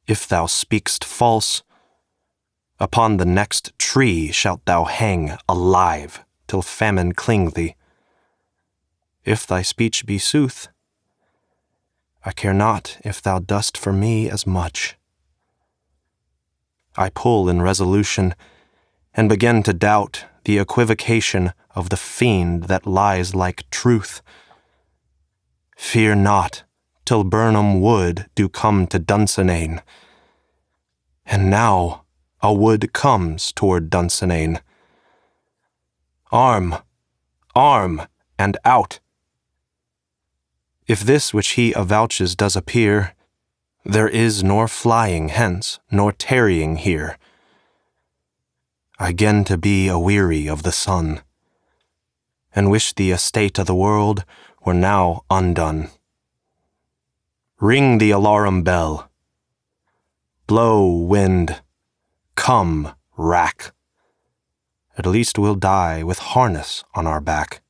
If thou speak'st false, upon the next tree shalt thou hang alive till famine cling thee. If thy speech be sooth, I care not if thou dost for me as much. I pull in resolution, and begin to doubt the equivocation of the fiend that lies like truth. Fear not till Birnam wood do come to Dunsinane. And now a wood comes toward Dunsinane. Arm, arm, and out. If this which he avouches does appear, there is nor flying hence, nor tarrying here. I 'gen to be aweary of the sun, and wish the estate of the world were now undone. Ring the alarum bell. Blow, wind. Come, rack. At least we'll die with harness on our back.